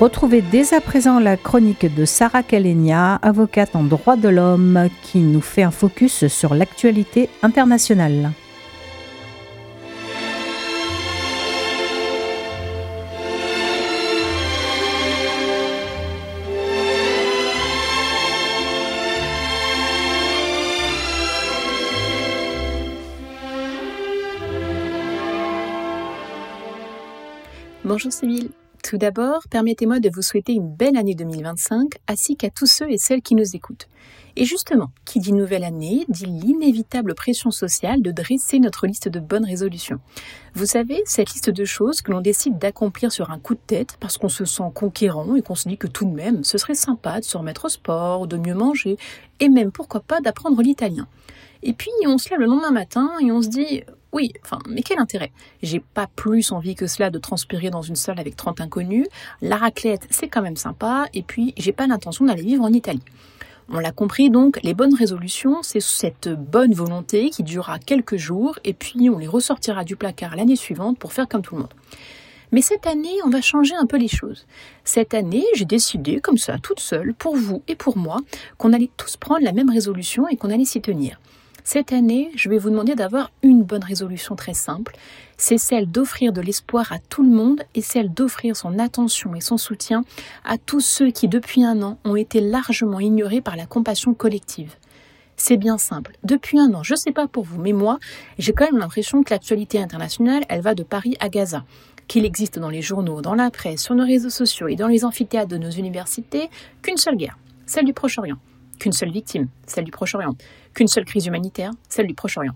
Retrouvez dès à présent la chronique de Sarah Kalenia, avocate en droit de l'homme, qui nous fait un focus sur l'actualité internationale. Bonjour Sybille. Tout d'abord, permettez-moi de vous souhaiter une belle année 2025, ainsi qu'à tous ceux et celles qui nous écoutent. Et justement, qui dit nouvelle année, dit l'inévitable pression sociale de dresser notre liste de bonnes résolutions. Vous savez, cette liste de choses que l'on décide d'accomplir sur un coup de tête parce qu'on se sent conquérant et qu'on se dit que tout de même, ce serait sympa de se remettre au sport, de mieux manger, et même, pourquoi pas, d'apprendre l'italien. Et puis, on se lève le lendemain matin et on se dit... Oui, mais quel intérêt? J'ai pas plus envie que cela de transpirer dans une salle avec 30 inconnus. La raclette, c'est quand même sympa. Et puis, j'ai pas l'intention d'aller vivre en Italie. On l'a compris donc, les bonnes résolutions, c'est cette bonne volonté qui durera quelques jours. Et puis, on les ressortira du placard l'année suivante pour faire comme tout le monde. Mais cette année, on va changer un peu les choses. Cette année, j'ai décidé, comme ça, toute seule, pour vous et pour moi, qu'on allait tous prendre la même résolution et qu'on allait s'y tenir. Cette année, je vais vous demander d'avoir une bonne résolution très simple. C'est celle d'offrir de l'espoir à tout le monde et celle d'offrir son attention et son soutien à tous ceux qui, depuis un an, ont été largement ignorés par la compassion collective. C'est bien simple. Depuis un an, je ne sais pas pour vous, mais moi, j'ai quand même l'impression que l'actualité internationale, elle va de Paris à Gaza. Qu'il existe dans les journaux, dans la presse, sur nos réseaux sociaux et dans les amphithéâtres de nos universités, qu'une seule guerre, celle du Proche-Orient. Qu'une seule victime, celle du Proche-Orient. Qu'une seule crise humanitaire, celle du Proche-Orient.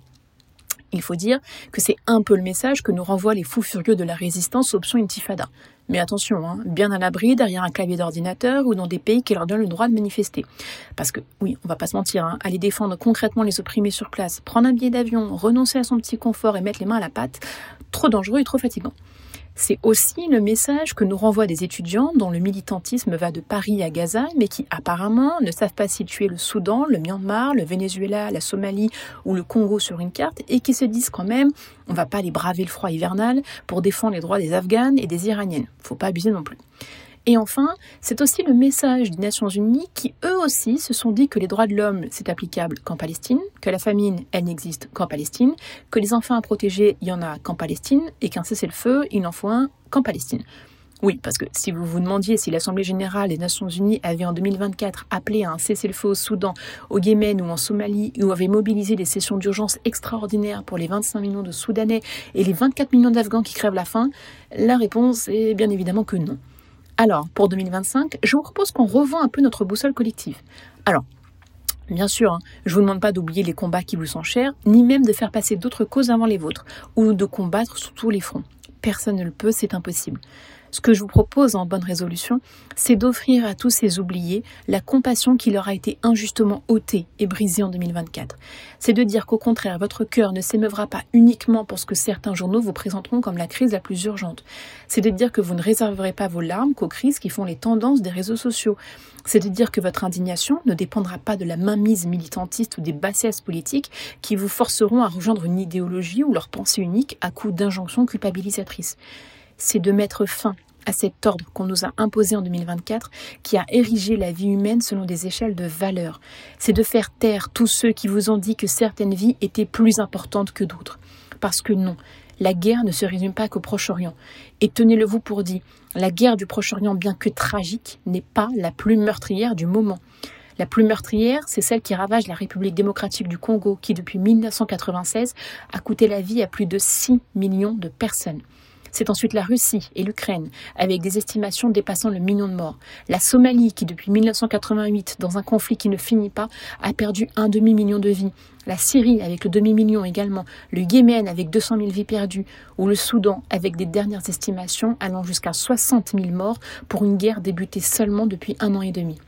Il faut dire que c'est un peu le message que nous renvoient les fous furieux de la résistance option intifada. Mais attention, bien à l'abri derrière un clavier d'ordinateur ou dans des pays qui leur donnent le droit de manifester. Parce que, oui, on va pas se mentir, aller défendre concrètement les opprimés sur place, prendre un billet d'avion, renoncer à son petit confort et mettre les mains à la pâte, trop dangereux et trop fatigant. C'est aussi le message que nous renvoient des étudiants dont le militantisme va de Paris à Gaza, mais qui apparemment ne savent pas situer le Soudan, le Myanmar, le Venezuela, la Somalie ou le Congo sur une carte et qui se disent quand même on va pas aller braver le froid hivernal pour défendre les droits des Afghanes et des Iraniennes. Faut pas abuser non plus. Et enfin, c'est aussi le message des Nations Unies qui, eux aussi, se sont dit que les droits de l'homme, c'est applicable qu'en Palestine, que la famine, elle n'existe qu'en Palestine, que les enfants à protéger, il y en a qu'en Palestine, et qu'un cessez-le-feu, il n'en faut un qu'en Palestine. Oui, parce que si vous vous demandiez si l'Assemblée générale des Nations Unies avait en 2024 appelé à un cessez-le-feu au Soudan, au Yémen ou en Somalie, ou avait mobilisé des sessions d'urgence extraordinaires pour les 25 millions de Soudanais et les 24 millions d'Afghans qui crèvent la faim, la réponse est bien évidemment que non. Alors, pour 2025, je vous propose qu'on revoie un peu notre boussole collective. Alors, bien sûr, je vous demande pas d'oublier les combats qui vous sont chers, ni même de faire passer d'autres causes avant les vôtres, ou de combattre sur tous les fronts. Personne ne le peut, c'est impossible. Ce que je vous propose en bonne résolution, c'est d'offrir à tous ces oubliés la compassion qui leur a été injustement ôtée et brisée en 2024. C'est de dire qu'au contraire, votre cœur ne s'émeuvra pas uniquement pour ce que certains journaux vous présenteront comme la crise la plus urgente. C'est de dire que vous ne réserverez pas vos larmes qu'aux crises qui font les tendances des réseaux sociaux. C'est de dire que votre indignation ne dépendra pas de la mainmise militantiste ou des bassesses politiques qui vous forceront à rejoindre une idéologie ou leur pensée unique à coup d'injonctions culpabilisatrices. C'est de mettre fin à cet ordre qu'on nous a imposé en 2024, qui a érigé la vie humaine selon des échelles de valeurs. C'est de faire taire tous ceux qui vous ont dit que certaines vies étaient plus importantes que d'autres. Parce que non, la guerre ne se résume pas qu'au Proche-Orient. Et tenez-le vous pour dit, la guerre du Proche-Orient, bien que tragique, n'est pas la plus meurtrière du moment. La plus meurtrière, c'est celle qui ravage la République démocratique du Congo, qui depuis 1996 a coûté la vie à plus de 6 millions de personnes. C'est ensuite la Russie et l'Ukraine, avec des estimations dépassant le million de morts. La Somalie, qui depuis 1988, dans un conflit qui ne finit pas, a perdu un demi-million de vies. La Syrie, avec le demi-million également. Le Yémen, avec 200 000 vies perdues. Ou le Soudan, avec des dernières estimations allant jusqu'à 60 000 morts pour une guerre débutée seulement depuis 1 an et demi.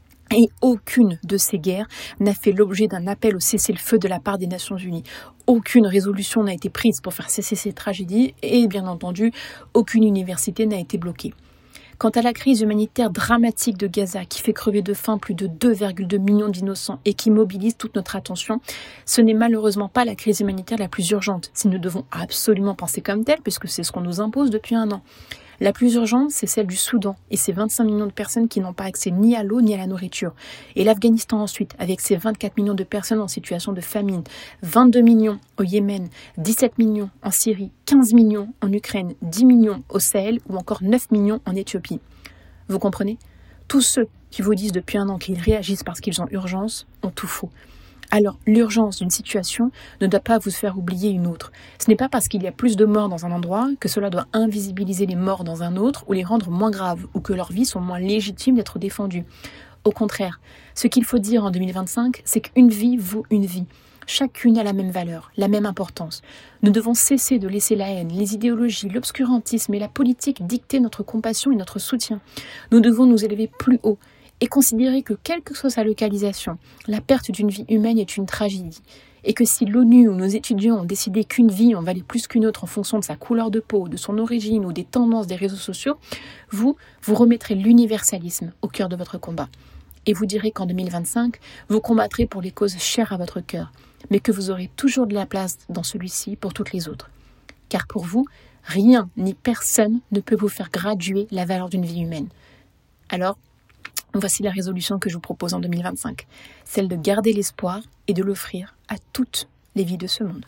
Et aucune de ces guerres n'a fait l'objet d'un appel au cessez-le-feu de la part des Nations Unies. Aucune résolution n'a été prise pour faire cesser ces tragédies et, bien entendu, aucune université n'a été bloquée. Quant à la crise humanitaire dramatique de Gaza qui fait crever de faim plus de 2,2 millions d'innocents et qui mobilise toute notre attention, ce n'est malheureusement pas la crise humanitaire la plus urgente, si nous devons absolument penser comme telle, puisque c'est ce qu'on nous impose depuis 1 an. La plus urgente, c'est celle du Soudan et ses 25 millions de personnes qui n'ont pas accès ni à l'eau ni à la nourriture. Et l'Afghanistan ensuite, avec ses 24 millions de personnes en situation de famine, 22 millions au Yémen, 17 millions en Syrie, 15 millions en Ukraine, 10 millions au Sahel ou encore 9 millions en Éthiopie. Vous comprenez ? Tous ceux qui vous disent depuis un an qu'ils réagissent parce qu'ils ont urgence ont tout faux. Alors, l'urgence d'une situation ne doit pas vous faire oublier une autre. Ce n'est pas parce qu'il y a plus de morts dans un endroit que cela doit invisibiliser les morts dans un autre ou les rendre moins graves ou que leurs vies sont moins légitimes d'être défendues. Au contraire, ce qu'il faut dire en 2025, c'est qu'une vie vaut une vie. Chacune a la même valeur, la même importance. Nous devons cesser de laisser la haine, les idéologies, l'obscurantisme et la politique dicter notre compassion et notre soutien. Nous devons nous élever plus haut et considérer que quelle que soit sa localisation, la perte d'une vie humaine est une tragédie. Et que si l'ONU ou nos étudiants ont décidé qu'une vie en valait plus qu'une autre en fonction de sa couleur de peau, de son origine ou des tendances des réseaux sociaux, vous remettrez l'universalisme au cœur de votre combat. Et vous direz qu'en 2025, vous combattrez pour les causes chères à votre cœur, mais que vous aurez toujours de la place dans celui-ci pour toutes les autres. Car pour vous, rien ni personne ne peut vous faire graduer la valeur d'une vie humaine. Alors, voici la résolution que je vous propose en 2025, celle de garder l'espoir et de l'offrir à toutes les vies de ce monde.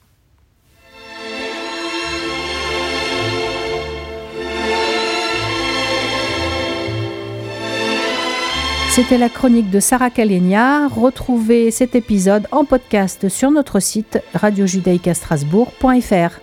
C'était la chronique de Sarah Calenia. Retrouvez cet épisode en podcast sur notre site radiojudaïcastrasbourg.fr.